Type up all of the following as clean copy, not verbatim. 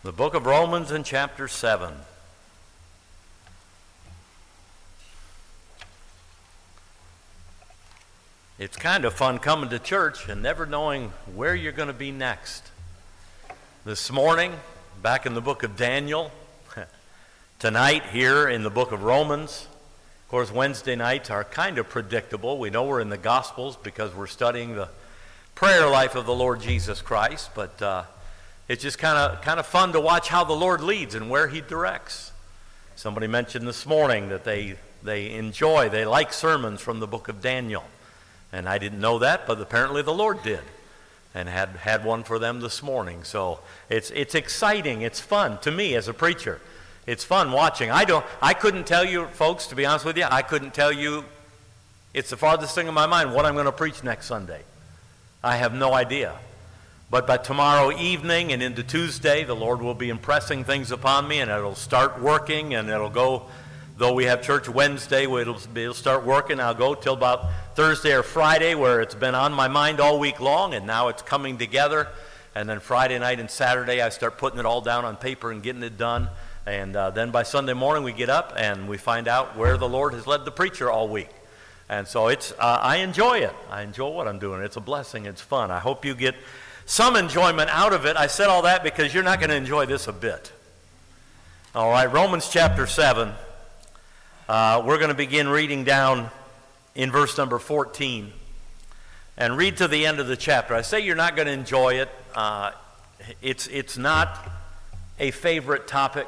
The book of Romans in chapter 7. It's kind of fun coming to church and never knowing where you're going to be next. This morning, back in the book of Daniel. Tonight, here in the book of Romans. Of course, Wednesday nights are kind of predictable. We know we're in the Gospels because we're studying the prayer life of the Lord Jesus Christ, but it's just kind of fun to watch how the Lord leads and where He directs. Somebody mentioned this morning that they like sermons from the book of Daniel. And I didn't know that, but apparently the Lord did, and had one for them this morning. So it's exciting. It's fun to me as a preacher. It's fun watching. I couldn't tell you, folks, to be honest with you, I couldn't tell you. It's the farthest thing in my mind what I'm going to preach next Sunday. I have no idea. But by tomorrow evening and into Tuesday, the Lord will be impressing things upon me, and it'll start working, and it'll go, though we have church Wednesday, it'll start working. I'll go till about Thursday or Friday, where it's been on my mind all week long, and now it's coming together. And then Friday night and Saturday, I start putting it all down on paper and getting it done. And then by Sunday morning, we get up and we find out where the Lord has led the preacher all week. And so I enjoy it. I enjoy what I'm doing. It's a blessing. It's fun. I hope you get some enjoyment out of it. I said all that because you're not going to enjoy this a bit. All right, Romans chapter 7. We're going to begin reading down in verse number 14 and read to the end of the chapter. I say you're not going to enjoy it. It's not a favorite topic,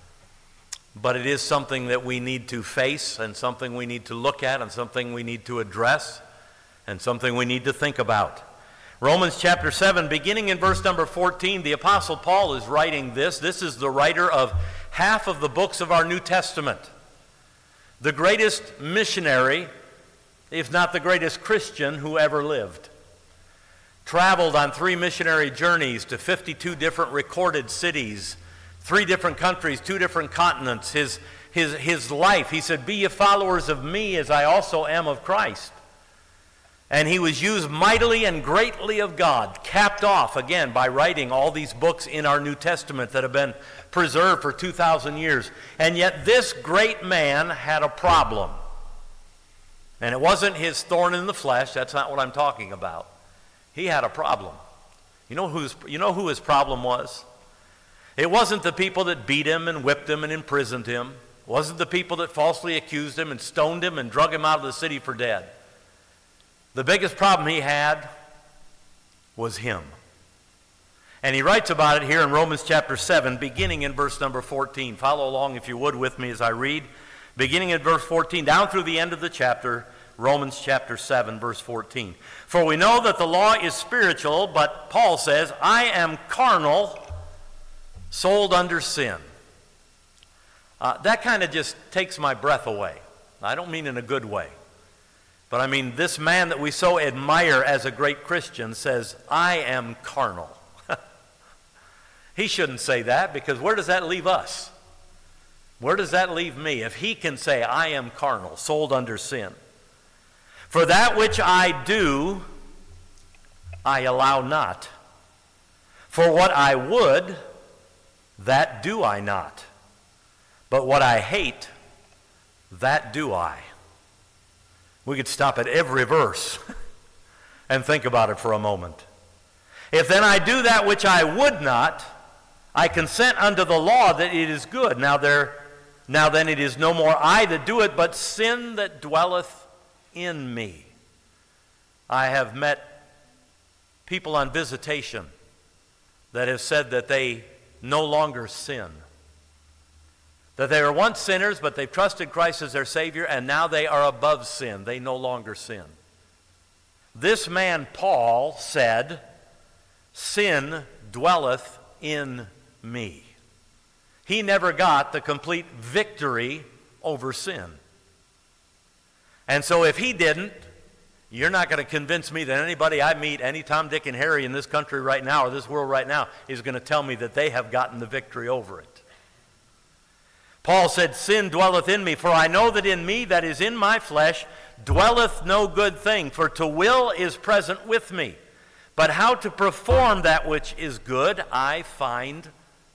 but it is something that we need to face and something we need to look at and something we need to address and something we need to think about. Romans chapter 7, beginning in verse number 14, the Apostle Paul is writing this. This is the writer of half of the books of our New Testament. The greatest missionary, if not the greatest Christian who ever lived. Traveled on 3 missionary journeys to 52 different recorded cities, 3 different countries, 2 different continents. His life, he said, "Be ye followers of me as I also am of Christ." And he was used mightily and greatly of God, capped off again by writing all these books in our New Testament that have been preserved for 2,000 years. And yet this great man had a problem. And it wasn't his thorn in the flesh. That's not what I'm talking about. He had a problem. You know who his problem was? It wasn't the people that beat him and whipped him and imprisoned him. It wasn't the people that falsely accused him and stoned him and drug him out of the city for dead. The biggest problem he had was him. And he writes about it here in Romans chapter 7, beginning in verse number 14. Follow along, if you would, with me as I read. Beginning in verse 14, down through the end of the chapter, Romans chapter 7, verse 14. "For we know that the law is spiritual, but," Paul says, "I am carnal, sold under sin." That kind of just takes my breath away. I don't mean in a good way. But I mean, this man that we so admire as a great Christian says, "I am carnal." He shouldn't say that, because where does that leave us? Where does that leave me if he can say, "I am carnal, sold under sin"? "For that which I do, I allow not. For what I would, that do I not. But what I hate, that do I." We could stop at every verse and think about it for a moment. "If then I do that which I would not, I consent unto the law that it is good. Now then it is no more I that do it, but sin that dwelleth in me." I have met people on visitation that have said that they no longer sin. That they were once sinners, but they've trusted Christ as their Savior, and now they are above sin. They no longer sin. This man, Paul, said, "Sin dwelleth in me." He never got the complete victory over sin. And so if he didn't, you're not going to convince me that anybody I meet, any Tom, Dick, and Harry in this country right now or this world right now, is going to tell me that they have gotten the victory over it. Paul said, "Sin dwelleth in me, for I know that in me, that is in my flesh, dwelleth no good thing. For to will is present with me, but how to perform that which is good I find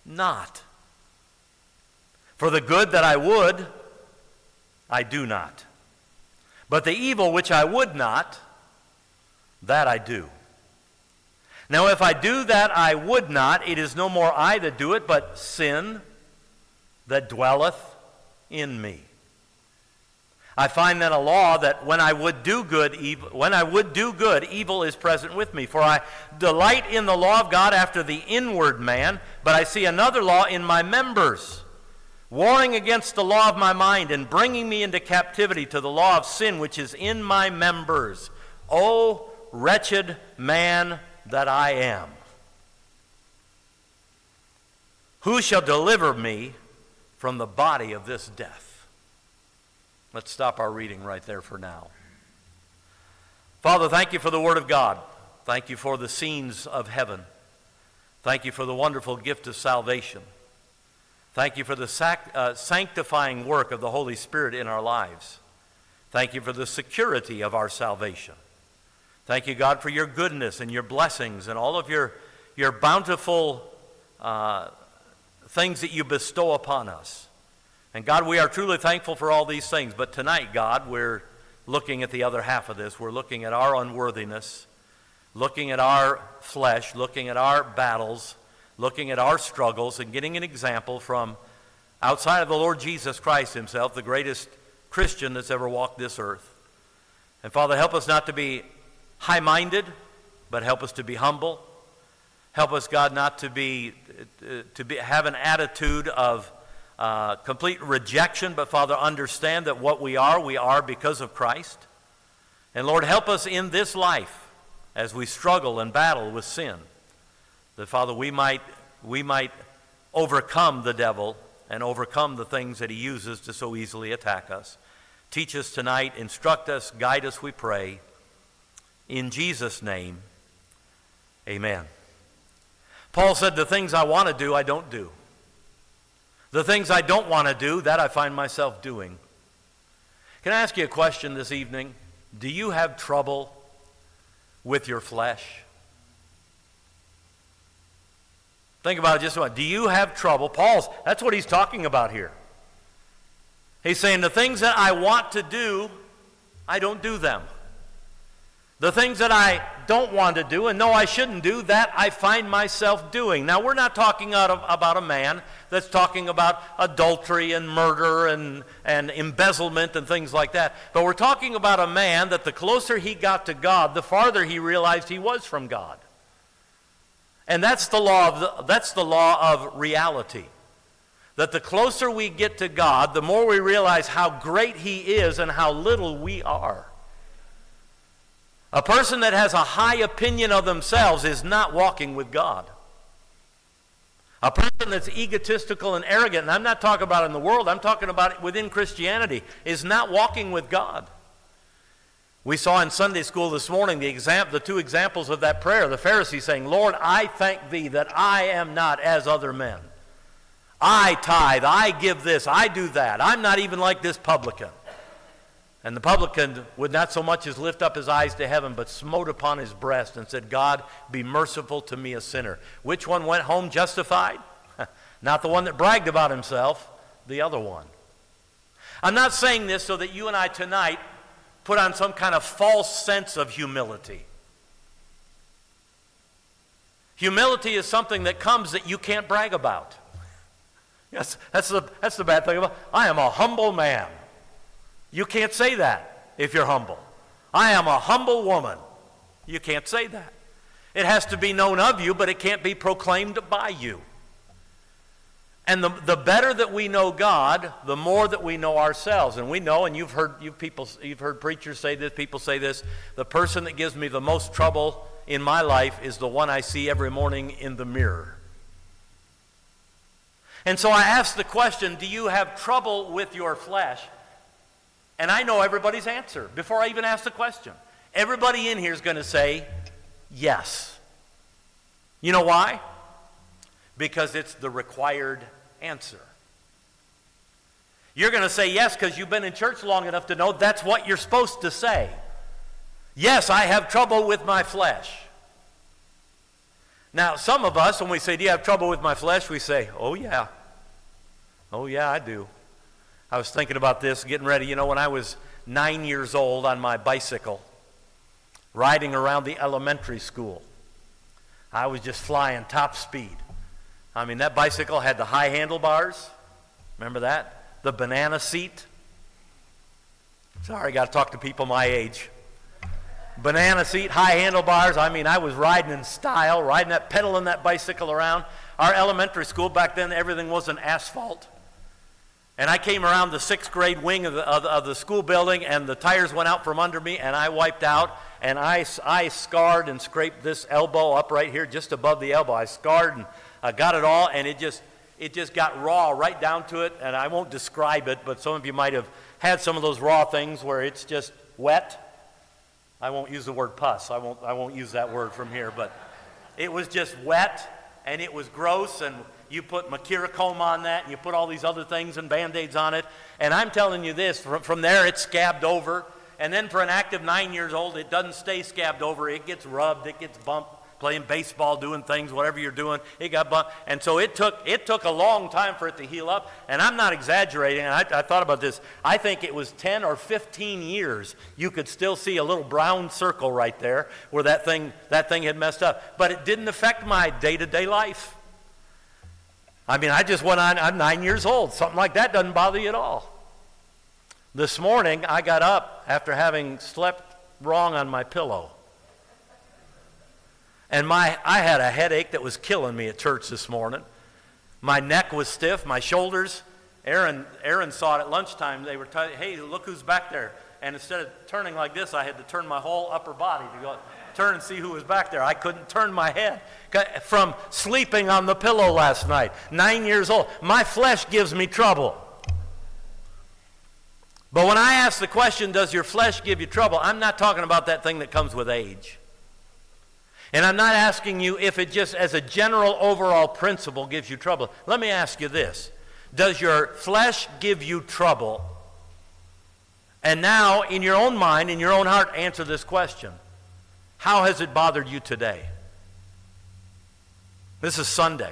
not. For the good that I would, I do not. But the evil which I would not, that I do. Now if I do that I would not, it is no more I that do it, but sin that dwelleth in me. I find then a law that when I would do good, evil is present with me. For I delight in the law of God after the inward man, but I see another law in my members, warring against the law of my mind and bringing me into captivity to the law of sin which is in my members. O wretched man that I am! Who shall deliver me from the body of this death? Let's stop our reading right there for now. Father, thank you for the Word of God. Thank you for the scenes of heaven. Thank you for the wonderful gift of salvation. Thank you for the sanctifying work of the Holy Spirit in our lives. Thank you for the security of our salvation. Thank you, God, for your goodness and your blessings and all of your bountiful things that you bestow upon us. And God, we are truly thankful for all these things. But tonight, God, we're looking at the other half of this. We're looking at our unworthiness, looking at our flesh, looking at our battles, looking at our struggles, and getting an example from outside of the Lord Jesus Christ himself, the greatest Christian that's ever walked this earth. And Father, help us not to be high-minded, but help us to be humble. Help us, God, not to have an attitude of complete rejection, but Father, understand that what we are because of Christ. And Lord, help us in this life as we struggle and battle with sin, that Father, we might overcome the devil and overcome the things that he uses to so easily attack us. Teach us tonight, instruct us, guide us, we pray. In Jesus' name, amen. Paul said, the things I want to do, I don't do. The things I don't want to do, that I find myself doing. Can I ask you a question this evening? Do you have trouble with your flesh? Think about it just a moment. Do you have trouble? That's what he's talking about here. He's saying the things that I want to do, I don't do them. The things that I don't want to do and know I shouldn't do, that I find myself doing. Now, we're not talking about a man that's talking about adultery and murder and embezzlement and things like that. But we're talking about a man that the closer he got to God, the farther he realized he was from God. And that's the law of reality. That the closer we get to God, the more we realize how great he is and how little we are. A person that has a high opinion of themselves is not walking with God. A person that's egotistical and arrogant, and I'm not talking about in the world, I'm talking about it within Christianity, is not walking with God. We saw in Sunday school this morning the two examples of that prayer. The Pharisee saying, Lord, I thank thee that I am not as other men. I tithe, I give this, I do that. I'm not even like this publican. And the publican would not so much as lift up his eyes to heaven, but smote upon his breast and said, God, be merciful to me, a sinner. Which one went home justified? Not the one that bragged about himself, the other one. I'm not saying this so that you and I tonight put on some kind of false sense of humility. Humility is something that comes that you can't brag about. Yes, that's the bad thing about it. I am a humble man. You can't say that if you're humble. I am a humble woman. You can't say that. It has to be known of you, but it can't be proclaimed by you. And the better that we know God, the more that we know ourselves. And we know, and you've heard preachers say this, people say this, the person that gives me the most trouble in my life is the one I see every morning in the mirror. And so I ask the question, do you have trouble with your flesh? And I know everybody's answer before I even ask the question. Everybody in here is going to say, yes. You know why? Because it's the required answer. You're going to say yes because you've been in church long enough to know that's what you're supposed to say. Yes, I have trouble with my flesh. Now, some of us, when we say, do you have trouble with my flesh? We say, oh, yeah. Oh, yeah, I do. I was thinking about this, getting ready. You know, when I was 9 years old on my bicycle, riding around the elementary school, I was just flying top speed. I mean, that bicycle had the high handlebars. Remember that? The banana seat. Sorry, I got to talk to people my age. Banana seat, high handlebars. I mean, I was riding in style, pedaling that bicycle around. Our elementary school, back then, everything was an asphalt. And I came around the 6th grade wing of the school building, and the tires went out from under me, and I wiped out, and I scarred and scraped this elbow up right here, just above the elbow. I scarred and got it all, and it just got raw right down to it, and I won't describe it, but some of you might have had some of those raw things where it's just wet. I won't use the word pus. I won't use that word from here, but it was just wet, and it was gross, and you put Mercurochrome on that, and you put all these other things and Band-Aids on it, and I'm telling you this, from there it scabbed over, and then for an active 9 years old, it doesn't stay scabbed over. It gets rubbed, it gets bumped, playing baseball, doing things, whatever you're doing, it got bumped. And so it took a long time for it to heal up, and I'm not exaggerating, and I thought about this. I think it was 10 or 15 years you could still see a little brown circle right there where that thing had messed up. But it didn't affect my day-to-day life. I mean, I just went on, I'm 9 years old. Something like that doesn't bother you at all. This morning, I got up after having slept wrong on my pillow. And I had a headache that was killing me at church this morning. My neck was stiff, my shoulders. Aaron saw it at lunchtime. They were telling, hey, look who's back there. And instead of turning like this, I had to turn my whole upper body to go turn and see who was back there. I couldn't turn my head from sleeping on the pillow last night. 9 years old. My flesh gives me trouble. But when I ask the question, does your flesh give you trouble? I'm not talking about that thing that comes with age. And I'm not asking you if it just as a general overall principle gives you trouble. Let me ask you this. Does your flesh give you trouble? And now, in your own mind, in your own heart, answer this question. How has it bothered you today? This is Sunday.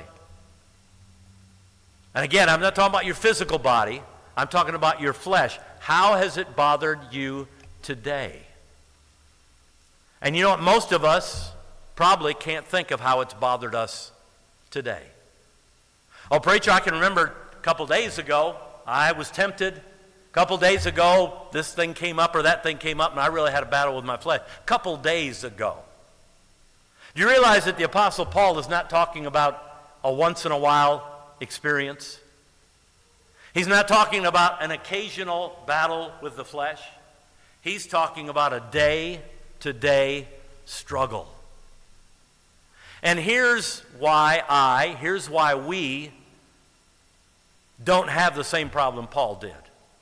And again, I'm not talking about your physical body. I'm talking about your flesh. How has it bothered you today? And you know what? Most of us probably can't think of how it's bothered us today. Oh, preacher, I can remember a couple days ago, I was tempted. A couple days ago, this thing came up or that thing came up, and I really had a battle with my flesh. A couple days ago. Do you realize that the Apostle Paul is not talking about a once-in-a-while experience? He's not talking about an occasional battle with the flesh. He's talking about a day-to-day struggle. And here's why we don't have the same problem Paul did.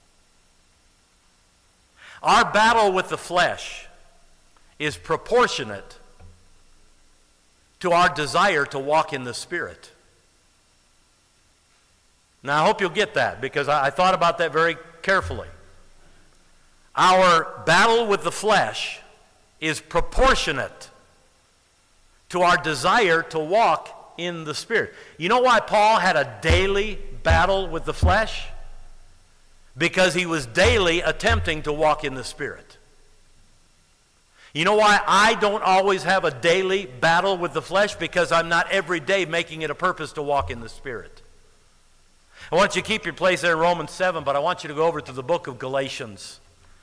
Our battle with the flesh is proportionate to our desire to walk in the Spirit. Now, I hope you'll get that, because I thought about that very carefully. Our battle with the flesh is proportionate to our desire to walk in the Spirit. You know why Paul had a daily battle with the flesh? Because he was daily attempting to walk in the Spirit. You know why I don't always have a daily battle with the flesh? Because I'm not every day making it a purpose to walk in the Spirit. I want you to keep your place there in Romans 7, but I want you to go over to the book of Galatians.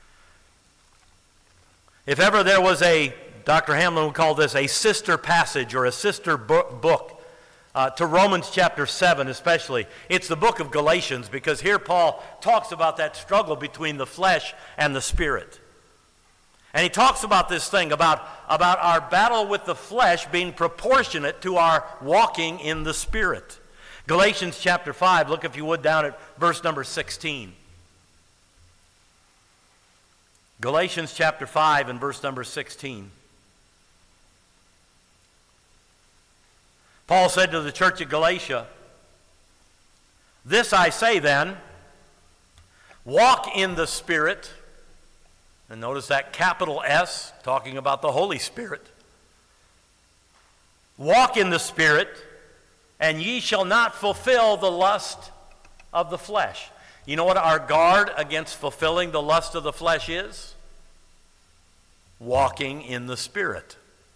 If ever there was Dr. Hamlin would call this a sister passage or a sister book to Romans chapter 7 especially. It's the book of Galatians, because here Paul talks about that struggle between the flesh and the Spirit. And he talks about this thing, about our battle with the flesh being proportionate to our walking in the Spirit. Galatians chapter 5, look if you would down at verse number 16. Galatians chapter 5 and verse number 16. Paul said to the church at Galatia, "This I say then, walk in the Spirit." And notice that capital S, talking about the Holy Spirit. Walk in the Spirit, and ye shall not fulfill the lust of the flesh. You know what our guard against fulfilling the lust of the flesh is? Walking in the Spirit.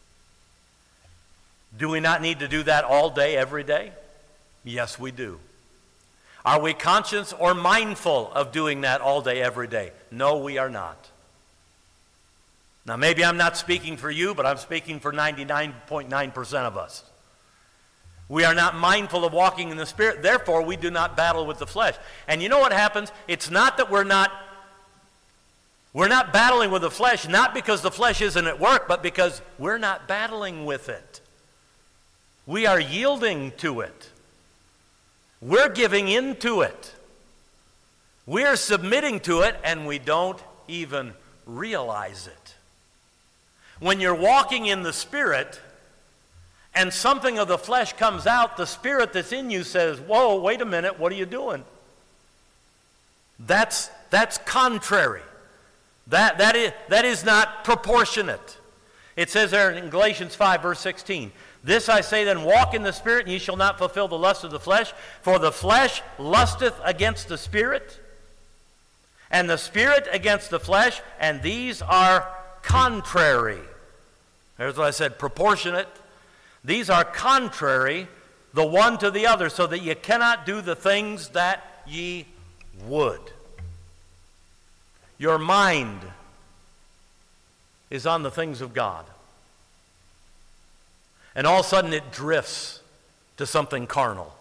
Do we not need to do that all day, every day? Yes, we do. Are we conscious or mindful of doing that all day, every day? No, we are not. Now, maybe I'm not speaking for you, but I'm speaking for 99.9% of us. We are not mindful of walking in the Spirit, therefore we do not battle with the flesh. And you know what happens? It's not that we're not battling with the flesh, not because the flesh isn't at work, but because we're not battling with it. We are yielding to it. We're giving in to it. We're submitting to it, and we don't even realize it. When you're walking in the Spirit and something of the flesh comes out, the Spirit that's in you says, whoa, wait a minute, what are you doing? That's contrary. That is not proportionate. It says there in Galatians 5, verse 16, this I say then, walk in the Spirit, and ye shall not fulfill the lust of the flesh. For the flesh lusteth against the Spirit, and the Spirit against the flesh, and these are contrary. There's what I said, proportionate. These are contrary, the one to the other, so that ye cannot do the things that ye would. Your mind is on the things of God. And all of a sudden it drifts to something carnal.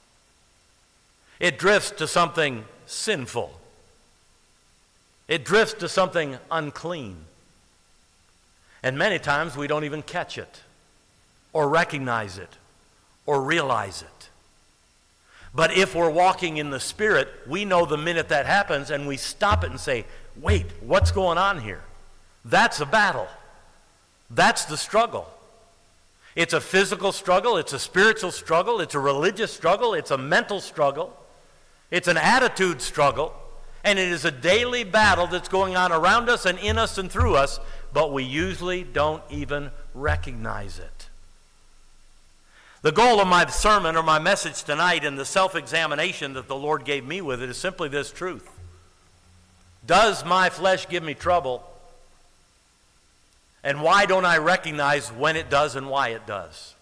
It drifts to something sinful. It drifts to something unclean. And many times we don't even catch it, or recognize it, or realize it. But if we're walking in the Spirit, we know the minute that happens, and we stop it and say, wait, what's going on here? That's a battle. That's the struggle. It's a physical struggle, it's a spiritual struggle, it's a religious struggle, it's a mental struggle, it's an attitude struggle, and it is a daily battle that's going on around us and in us and through us, but we usually don't even recognize it. The goal of my sermon or my message tonight and the self-examination that the Lord gave me with it is simply this truth. Does my flesh give me trouble? And why don't I recognize when it does and why it does?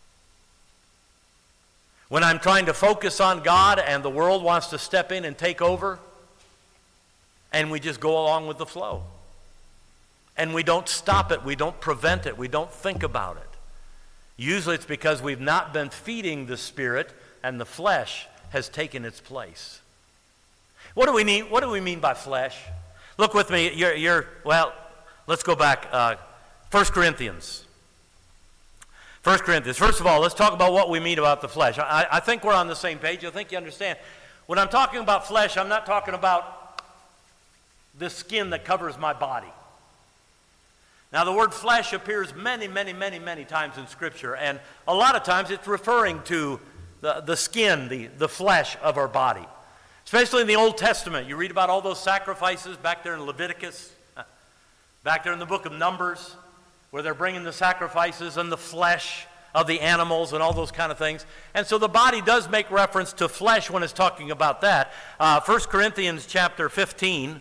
When I'm trying to focus on God and the world wants to step in and take over, and we just go along with the flow. And we don't stop it, we don't prevent it, we don't think about it. Usually it's because we've not been feeding the Spirit and the flesh has taken its place. What do we mean by flesh? Look with me, let's go back. 1 Corinthians. 1 Corinthians. First of all, let's talk about what we mean about the flesh. I think we're on the same page. I think you understand. When I'm talking about flesh, I'm not talking about the skin that covers my body. Now, the word flesh appears many, many, many, many times in Scripture, and a lot of times it's referring to the skin, the flesh of our body. Especially in the Old Testament. You read about all those sacrifices back there in Leviticus, back there in the book of Numbers, where they're bringing the sacrifices and the flesh of the animals and all those kind of things. And so the body does make reference to flesh when it's talking about that. 1 Corinthians chapter 15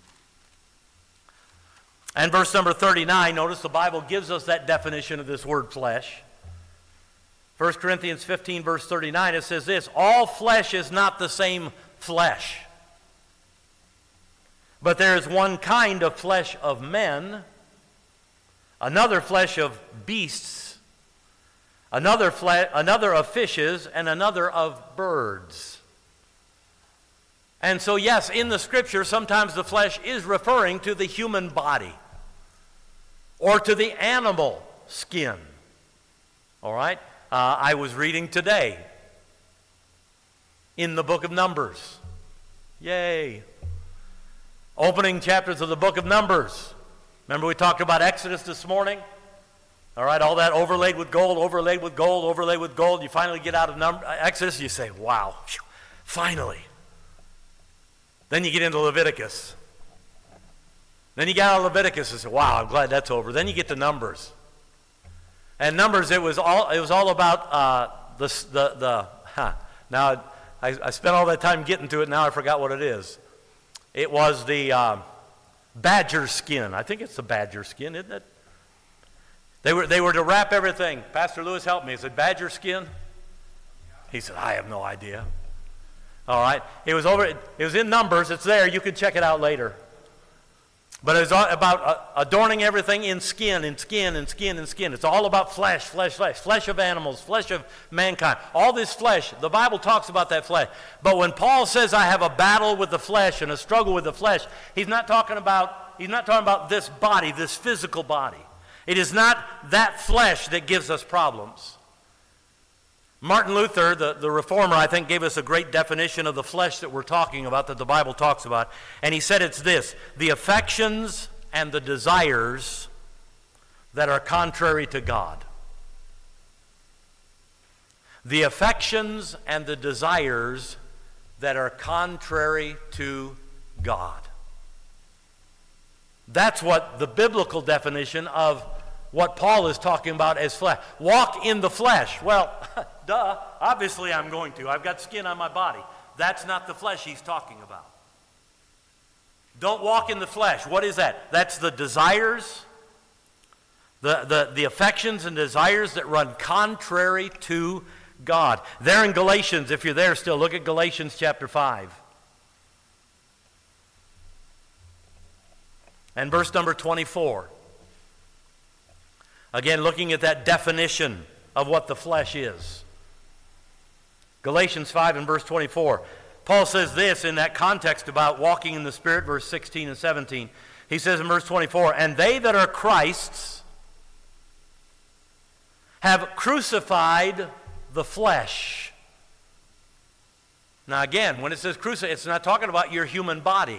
and verse number 39, notice the Bible gives us that definition of this word flesh. 1 Corinthians 15 verse 39, it says this, all flesh is not the same flesh, but there is one kind of flesh of men, another flesh of beasts, another of fishes, and another of birds. And so yes, in the Scripture, sometimes the flesh is referring to the human body or to the animal skin. All right? I was reading today in the book of Numbers. Yay. Opening chapters of the book of Numbers. Remember we talked about Exodus this morning? All right, all that overlaid with gold, overlaid with gold, overlaid with gold. You finally get out of Exodus, you say, wow, finally. Then you get into Leviticus. Then you get out of Leviticus and say, wow, I'm glad that's over. Then you get to Numbers. And Numbers, it was all about Now, I spent all that time getting to it. Now I forgot what it is. It was the badger skin. I think it's the badger skin, isn't it? They were to wrap everything. Pastor Lewis helped me. Is it badger skin? He said, I have no idea. All right. It was in Numbers. It's there. You can check it out later. But it's about adorning everything in skin, in skin, in skin, in skin. It's all about flesh, flesh, flesh. Flesh of animals, flesh of mankind. All this flesh, the Bible talks about that flesh. But when Paul says I have a battle with the flesh and a struggle with the flesh, he's not talking about this body, this physical body. It is not that flesh that gives us problems. Martin Luther, the reformer, I think, gave us a great definition of the flesh that we're talking about, that the Bible talks about. And he said it's this: the affections and the desires that are contrary to God. The affections and the desires that are contrary to God. That's what the biblical definition of what Paul is talking about as flesh. Walk in the flesh. Well, duh, obviously I'm going to. I've got skin on my body. That's not the flesh he's talking about. Don't walk in the flesh. What is that? That's the desires, the affections and desires that run contrary to God. There in Galatians, if you're there still, look at Galatians chapter 5. And verse number 24. Again, looking at that definition of what the flesh is. Galatians 5 and verse 24. Paul says this in that context about walking in the Spirit, verse 16 and 17. He says in verse 24, and they that are Christ's have crucified the flesh. Now again, when it says crucify, it's not talking about your human body.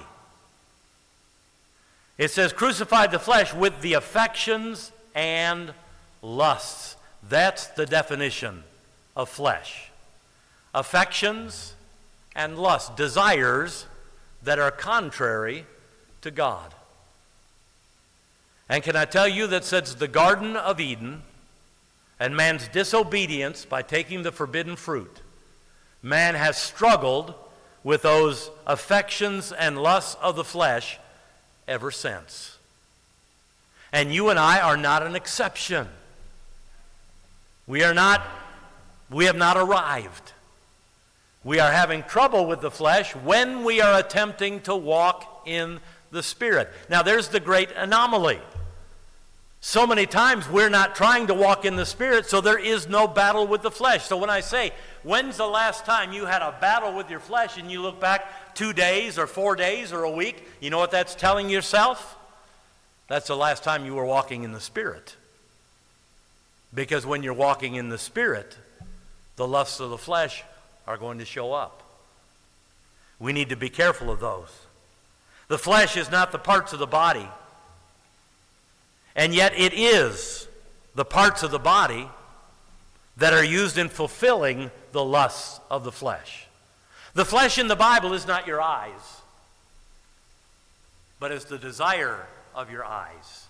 It says crucified the flesh with the affections and lusts. That's the definition of flesh. Affections and lusts, desires that are contrary to God. And can I tell you that since the Garden of Eden and man's disobedience by taking the forbidden fruit, man has struggled with those affections and lusts of the flesh ever since. And you and I are not an exception. We have not arrived. We are having trouble with the flesh when we are attempting to walk in the Spirit. Now there's the great anomaly. So many times we're not trying to walk in the Spirit, so there is no battle with the flesh. So when I say, when's the last time you had a battle with your flesh and you look back 2 days or 4 days or a week, you know what that's telling yourself? That's the last time you were walking in the Spirit. Because when you're walking in the Spirit, the lusts of the flesh are going to show up. We need to be careful of those. The flesh is not the parts of the body. And yet it is the parts of the body that are used in fulfilling the lusts of the flesh. The flesh in the Bible is not your eyes, but is the desire of your eyes.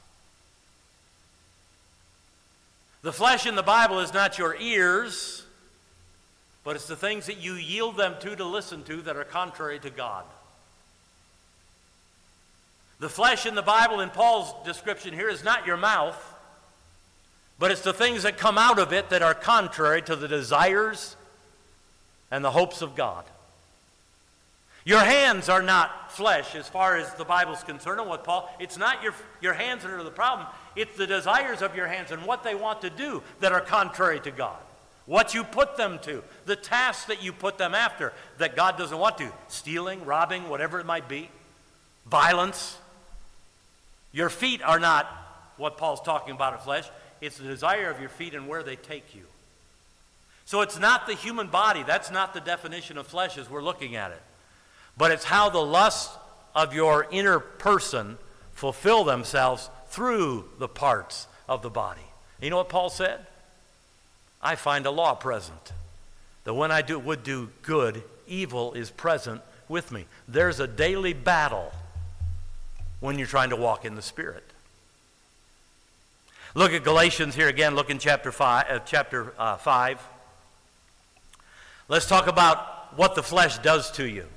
The flesh in the Bible is not your ears, but it's the things that you yield them to listen to that are contrary to God. The flesh in the Bible, in Paul's description here, is not your mouth, but it's the things that come out of it that are contrary to the desires and the hopes of God. Your hands are not flesh as far as the Bible's concerned. And what Paul, it's not your hands that are the problem. It's the desires of your hands and what they want to do that are contrary to God. What you put them to, the tasks that you put them after that God doesn't want to. Stealing, robbing, whatever it might be. Violence. Your feet are not what Paul's talking about in flesh. It's the desire of your feet and where they take you. So it's not the human body. That's not the definition of flesh as we're looking at it. But it's how the lusts of your inner person fulfill themselves through the parts of the body. You know what Paul said? I find a law present, that when I would do good, evil is present with me. There's a daily battle when you're trying to walk in the Spirit. Look at Galatians here again. Look in chapter 5. Let's talk about what the flesh does to you.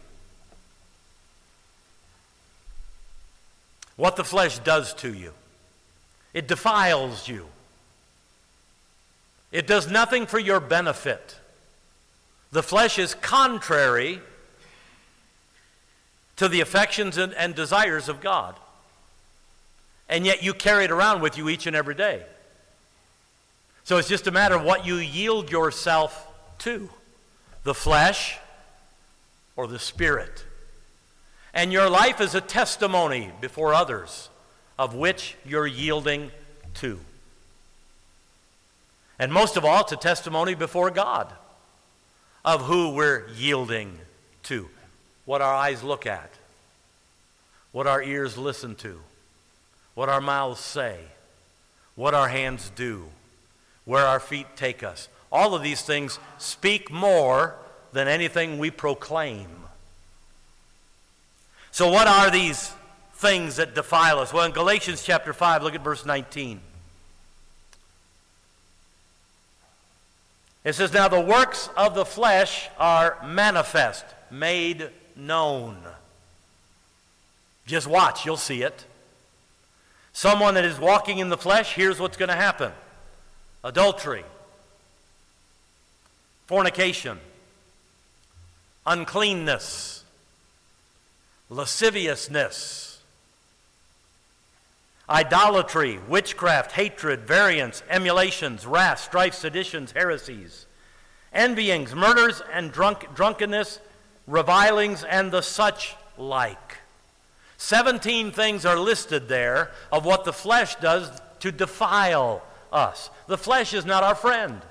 What the flesh does to you. It defiles you. It does nothing for your benefit. The flesh is contrary to the affections and desires of God. And yet you carry it around with you each and every day. So it's just a matter of what you yield yourself to. The flesh or the Spirit. And your life is a testimony before others of which you're yielding to. And most of all, it's a testimony before God of who we're yielding to. What our eyes look at. What our ears listen to. What our mouths say. What our hands do. Where our feet take us. All of these things speak more than anything we proclaim. So what are these things that defile us? Well, in Galatians chapter 5, look at verse 19. It says, "Now the works of the flesh are manifest," made known. Just watch, you'll see it. Someone that is walking in the flesh, here's what's going to happen. Adultery, fornication, uncleanness, lasciviousness, idolatry, witchcraft, hatred, variance, emulations, wrath, strife, seditions, heresies, envyings, murders, and drunkenness, revilings, and the such like. 17 things are listed there of what the flesh does to defile us. The flesh is not our friend.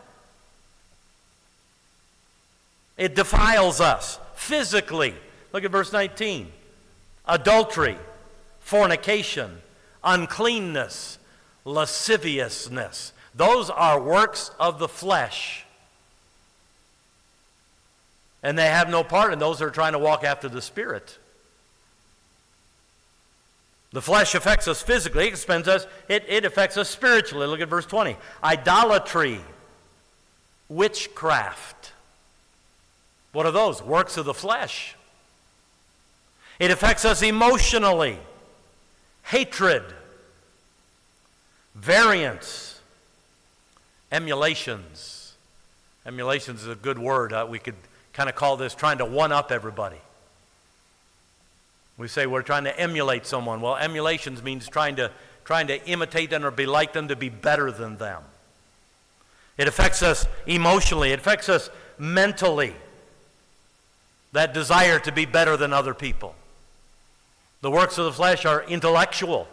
It defiles us physically. Look at verse 19. Adultery, fornication, uncleanness, lasciviousness. Those are works of the flesh. And they have no part in those that are trying to walk after the Spirit. The flesh affects us physically, it affects us spiritually. Look at verse 20. Idolatry, witchcraft. What are those? Works of the flesh. It affects us emotionally. Hatred, variance, emulations. Emulations is a good word. We could kind of call this trying to one-up everybody. We say we're trying to emulate someone. Well, emulations means trying to imitate them or be like them, to be better than them. It affects us emotionally. It affects us mentally. That desire to be better than other people. The works of the flesh are intellectual.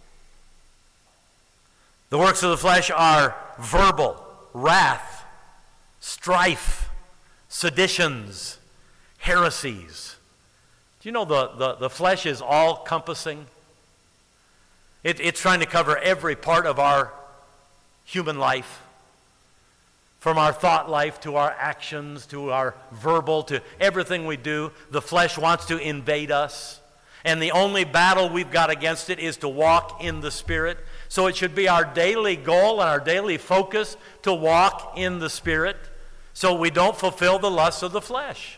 The works of the flesh are verbal, wrath, strife, seditions, heresies. Do you know the flesh is all-compassing? It's trying to cover every part of our human life. From our thought life to our actions, to our verbal, to everything we do. The flesh wants to invade us. And the only battle we've got against it is to walk in the Spirit. So it should be our daily goal and our daily focus to walk in the Spirit so we don't fulfill the lusts of the flesh.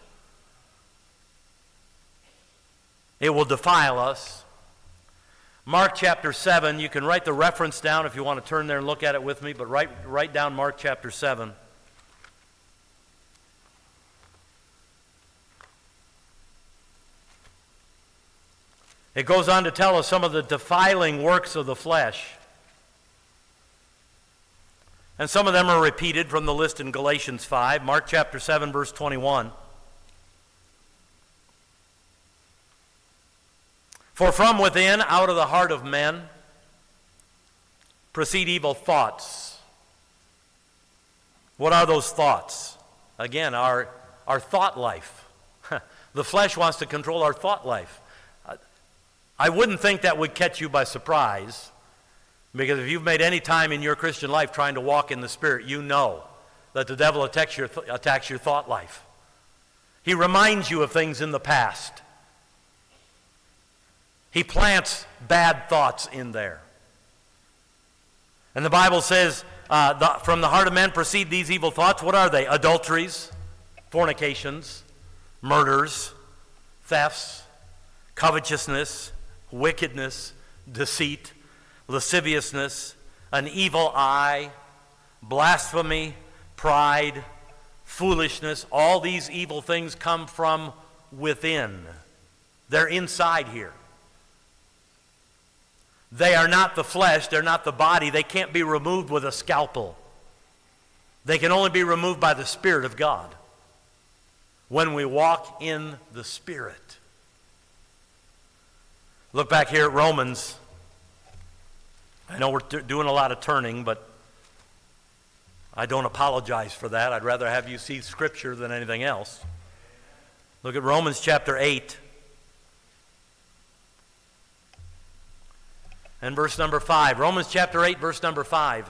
It will defile us. Mark chapter 7, you can write the reference down if you want to turn there and look at it with me, but write down Mark chapter 7. It goes on to tell us some of the defiling works of the flesh. And some of them are repeated from the list in Galatians 5. Mark chapter 7, verse 21. For from within, out of the heart of men, proceed evil thoughts. What are those thoughts? Again, our thought life. The flesh wants to control our thought life. I wouldn't think that would catch you by surprise, because if you've made any time in your Christian life trying to walk in the Spirit, you know that the devil attacks your thought life. He reminds you of things in the past. He plants bad thoughts in there. And the Bible says, from the heart of man proceed these evil thoughts. What are they? Adulteries, fornications, murders, thefts, covetousness, wickedness, deceit, lasciviousness, an evil eye, blasphemy, pride, foolishness. All these evil things come from within. They're inside here. They are not the flesh, they're not the body. They can't be removed with a scalpel. They can only be removed by the Spirit of God when we walk in the Spirit. Look back here at Romans. I know we're doing a lot of turning, but I don't apologize for that. I'd rather have you see Scripture than anything else. Look at Romans chapter 8 and verse number 5. Romans chapter 8, verse number 5.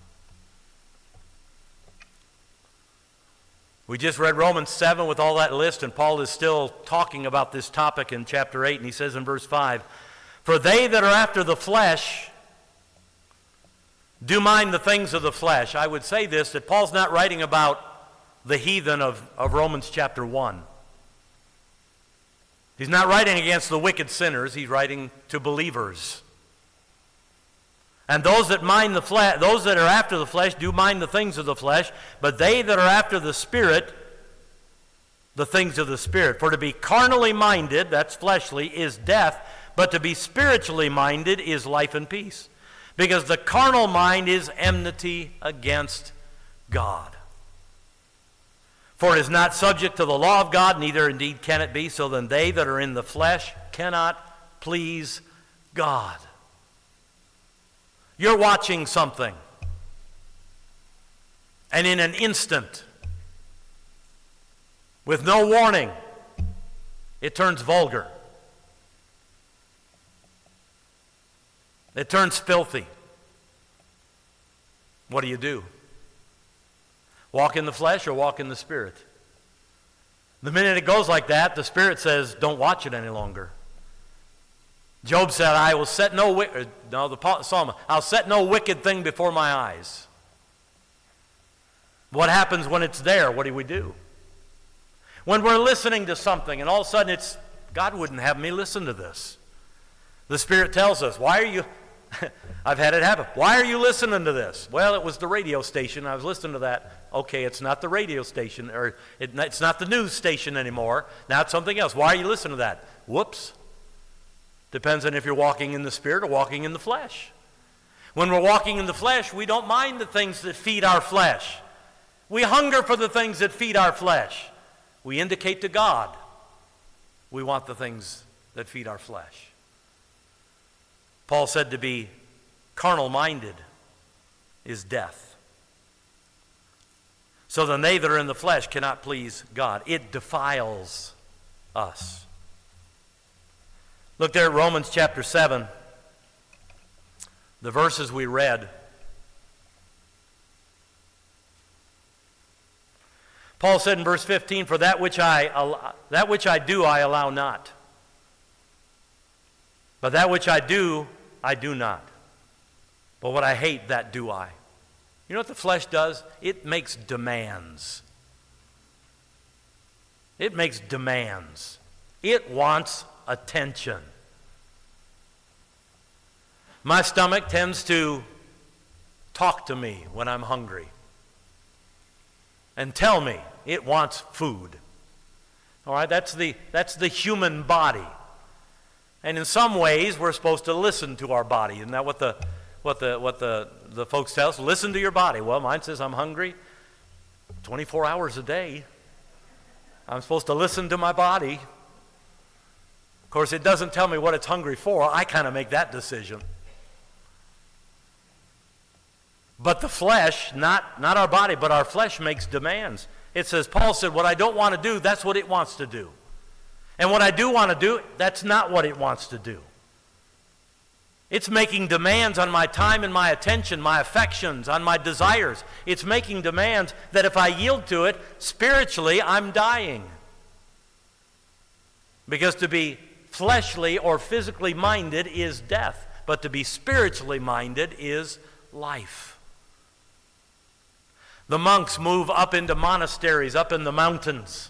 We just read Romans 7 with all that list, and Paul is still talking about this topic in chapter 8, and he says in verse 5, "For they that are after the flesh do mind the things of the flesh." I would say this, that Paul's not writing about the heathen of Romans chapter 1. He's not writing against the wicked sinners, he's writing to believers. And those that mind the flesh, those that are after the flesh do mind the things of the flesh, but they that are after the Spirit, the things of the Spirit. For to be carnally minded, that's fleshly, is death, but to be spiritually minded is life and peace. Because the carnal mind is enmity against God. For it is not subject to the law of God, neither indeed can it be. So then they that are in the flesh cannot please God. You're watching something, and in an instant, with no warning, it turns vulgar. It turns filthy. What do? Walk in the flesh or walk in the Spirit? The minute it goes like that, the Spirit says, don't watch it any longer. Job said, I'll set no wicked thing before my eyes. What happens when it's there? What do? When we're listening to something and all of a sudden God wouldn't have me listen to this. The Spirit tells us, why are you, I've had it happen, why are you listening to this? Well, it was the radio station, I was listening to that. Okay, it's not the radio station, or it's not the news station anymore. Now it's something else. Why are you listening to that? Whoops. Depends on if you're walking in the Spirit or walking in the flesh. When we're walking in the flesh, we don't mind the things that feed our flesh. We hunger for the things that feed our flesh. We indicate to God we want the things that feed our flesh. Paul said to be carnal-minded is death. So then they that are in the flesh cannot please God. It defiles us. Look there at Romans chapter 7, the verses we read. Paul said in verse 15, "For that which I do, I allow not. But that which I do not. But what I hate, that do I." You know what the flesh does? It makes demands. It makes demands. It wants attention. My stomach tends to talk to me when I'm hungry and tell me it wants food. All right, that's the human body. And in some ways, we're supposed to listen to our body. Isn't that what the folks tell us? Listen to your body. Well, mine says I'm hungry 24 hours a day. I'm supposed to listen to my body. Of course, it doesn't tell me what it's hungry for. I kind of make that decision. But the flesh, not our body, but our flesh makes demands. It says, Paul said, what I don't want to do, that's what it wants to do. And what I do want to do, that's not what it wants to do. It's making demands on my time and my attention, my affections, on my desires. It's making demands that if I yield to it, spiritually, I'm dying. Because to be fleshly or physically minded is death, but to be spiritually minded is life. The monks move up into monasteries, up in the mountains.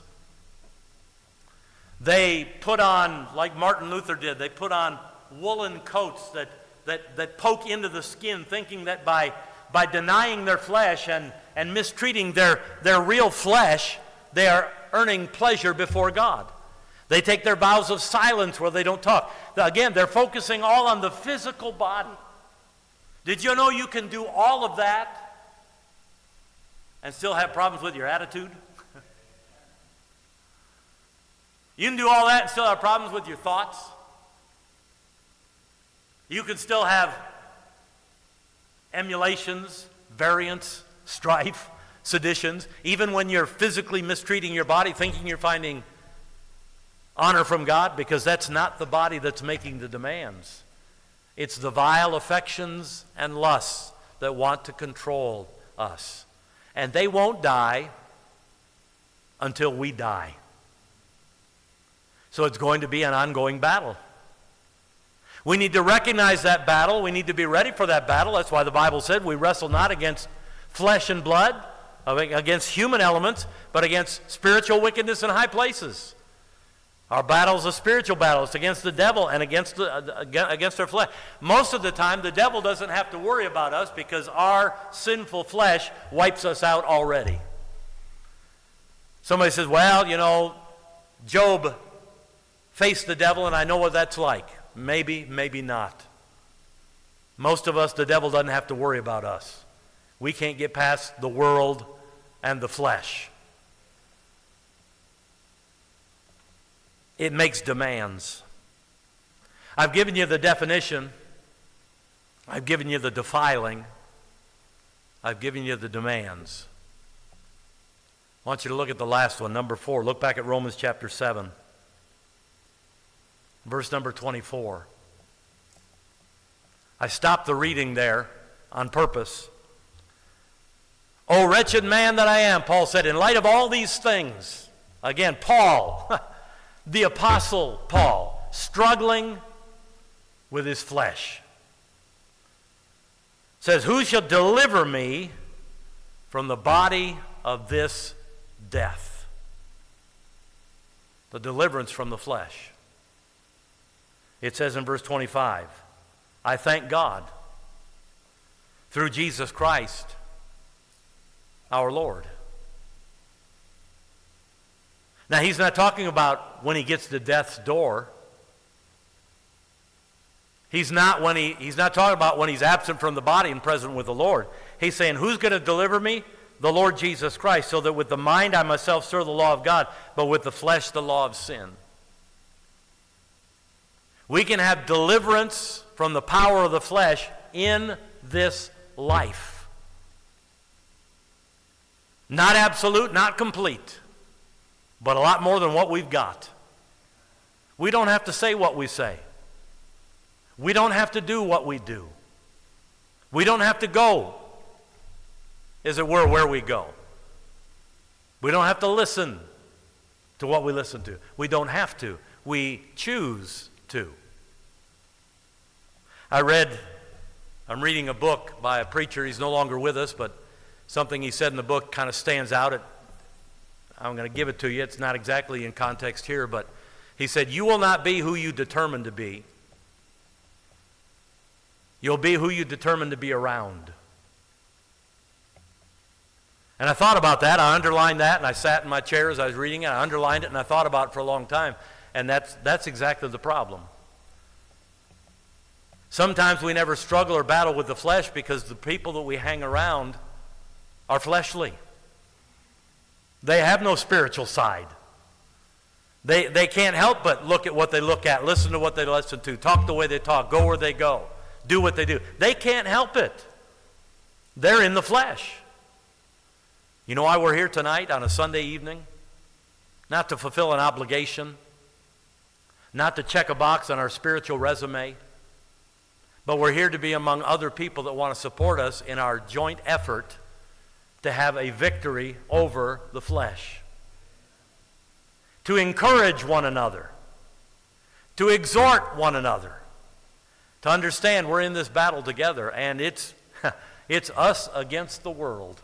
They put on, like Martin Luther did, they put on woolen coats that poke into the skin, thinking that by denying their flesh and mistreating their real flesh, they are earning pleasure before God. They take their vows of silence where they don't talk. Again, they're focusing all on the physical body. Did you know you can do all of that and still have problems with your attitude? You can do all that and still have problems with your thoughts. You can still have emulations, variance, strife, seditions, even when you're physically mistreating your body, thinking you're finding honor from God, because that's not the body that's making the demands. It's the vile affections and lusts that want to control us. And they won't die until we die. So it's going to be an ongoing battle. We need to recognize that battle. We need to be ready for that battle. That's why the Bible said we wrestle not against flesh and blood, against human elements, but against spiritual wickedness in high places. Our battle is a spiritual battle. It's against the devil and against our flesh. Most of the time, the devil doesn't have to worry about us because our sinful flesh wipes us out already. Somebody says, well, you know, Job faced the devil, and I know what that's like. Maybe, maybe not. Most of us, the devil doesn't have to worry about us. We can't get past the world and the flesh. It makes demands. I've given you the definition. I've given you the defiling. I've given you the demands. I want you to look at the last one, number 4. Look back at Romans chapter 7. Verse number 24. I stopped the reading there on purpose. O wretched man that I am, Paul said, in light of all these things. Again, Paul, the apostle Paul, struggling with his flesh. Says, who shall deliver me from the body of this death? The deliverance from the flesh. It says in verse 25, I thank God through Jesus Christ, our Lord. Now, he's not talking about when he gets to death's door. He's not talking about when he's absent from the body and present with the Lord. He's saying, who's going to deliver me? The Lord Jesus Christ, so that with the mind I myself serve the law of God, but with the flesh the law of sin. We can have deliverance from the power of the flesh in this life. Not absolute, not complete, but a lot more than what we've got. We don't have to say what we say. We don't have to do what we do. We don't have to go, as it were, where we go. We don't have to listen to what we listen to. We don't have to. We choose to. I'm reading a book by a preacher. He's no longer with us, but something he said in the book kind of stands out. I'm going to give it to you. It's not exactly in context here, but he said, you will not be who you determine to be. You'll be who you determine to be around. And I thought about that. I underlined that, and I sat in my chair as I was reading it. I underlined it, and I thought about it for a long time. And that's exactly the problem. Sometimes we never struggle or battle with the flesh because the people that we hang around are fleshly. They have no spiritual side. They can't help but look at what they look at, listen to what they listen to, talk the way they talk, go where they go, do what they do. They can't help it. They're in the flesh. You know why we're here tonight on a Sunday evening? Not to fulfill an obligation, not to check a box on our spiritual resume, but we're here to be among other people that want to support us in our joint effort to have a victory over the flesh. To encourage one another. To exhort one another. To understand we're in this battle together, and it's It's us against the world.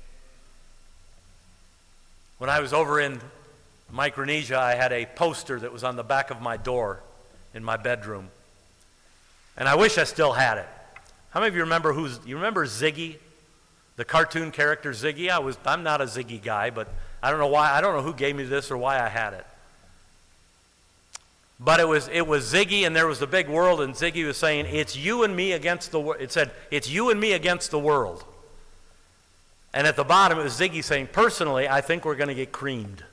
When I was over in Micronesia, I had a poster that was on the back of my door in my bedroom. And I wish I still had it. How many of you remember you remember Ziggy? The cartoon character Ziggy? I'm not a Ziggy guy, but I don't know why. I don't know who gave me this or why I had it. But it was Ziggy, and there was the big world, and Ziggy was saying, it's you and me against the world. It said, it's you and me against the world. And at the bottom, it was Ziggy saying, personally, I think we're going to get creamed.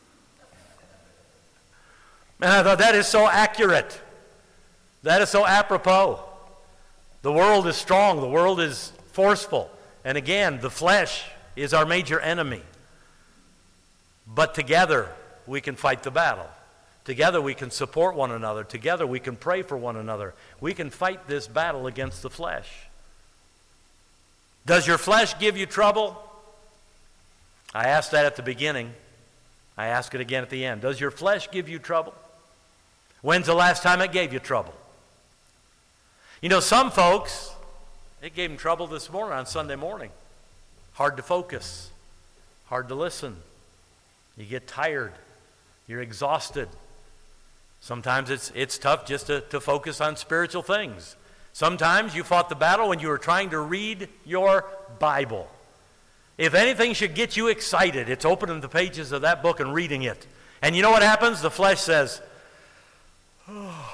And I thought, that is so accurate. That is so apropos. The world is strong. The world is forceful. And again, the flesh is our major enemy. But together, we can fight the battle. Together we can support one another. Together we can pray for one another. We can fight this battle against the flesh. Does your flesh give you trouble? I asked that at the beginning. I ask it again at the end. Does your flesh give you trouble? When's the last time it gave you trouble? You know, some folks, it gave them trouble this morning on Sunday morning. Hard to focus. Hard to listen. You get tired. You're exhausted. Sometimes it's tough just to focus on spiritual things. Sometimes you fought the battle when you were trying to read your Bible. If anything should get you excited, it's opening the pages of that book and reading it. And you know what happens? The flesh says, oh,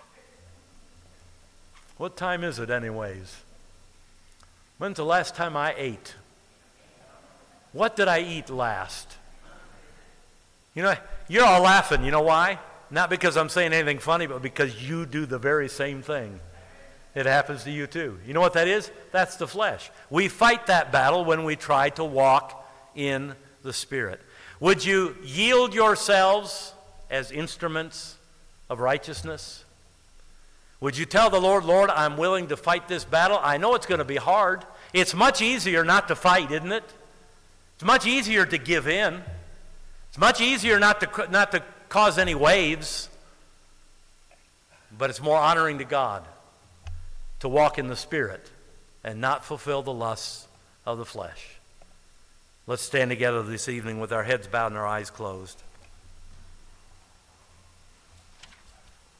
what time is it anyways? When's the last time I ate? What did I eat last? You know, you're all laughing. You know why? Not because I'm saying anything funny, but because you do the very same thing. It happens to you too. You know what that is? That's the flesh. We fight that battle when we try to walk in the Spirit. Would you yield yourselves as instruments of righteousness? Would you tell the Lord, Lord, I'm willing to fight this battle? I know it's going to be hard. It's much easier not to fight, isn't it? It's much easier to give in. It's much easier not to cause any waves, but it's more honoring to God to walk in the Spirit and not fulfill the lusts of the flesh. Let's stand together this evening with our heads bowed and our eyes closed.